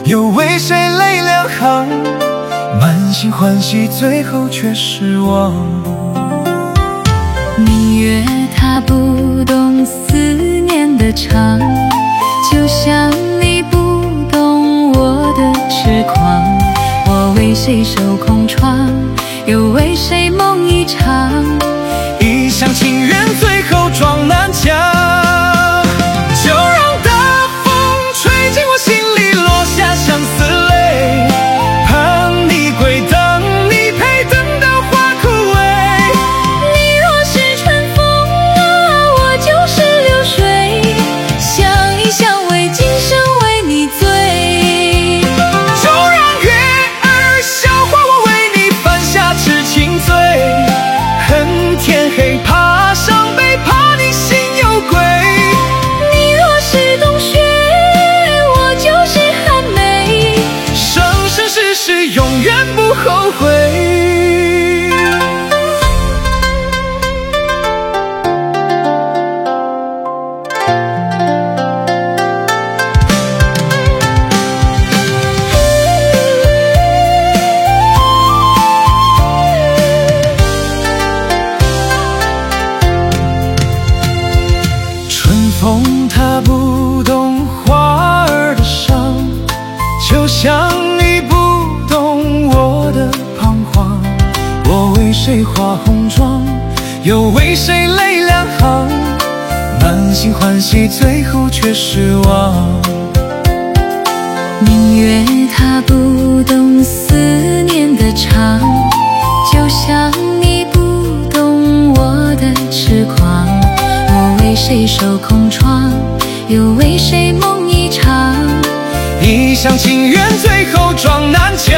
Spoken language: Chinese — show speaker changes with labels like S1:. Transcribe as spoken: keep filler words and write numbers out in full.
S1: 又为谁泪两行？满心欢喜，最后却失望。
S2: 明月它不懂思念的长，就像你不懂我的痴狂。我为谁守空窗，又为谁梦一场？
S1: 一厢情愿，最后撞南墙。就让大风吹进我心里，落下相思泪。盼你归，等你陪，等到花枯萎。
S2: 你若是春风啊，我就是流水，相依相偎，今生为你醉。
S1: 就让月儿笑话我，为你犯下痴情罪。恨天黑，怕伤悲，怕你心有鬼。
S2: 你若是冬雪，我就是寒梅，
S1: 生生世世永远不后悔。春风它不懂花儿的伤，就像你不懂我的彷徨。我为谁化红妆，又为谁泪两行？满心欢喜，最后却失望。
S2: 明月它不懂思念的长，就像你不懂我的痴狂。我为谁守空窗，又为谁梦一场？
S1: 一厢情愿，最后撞南墙。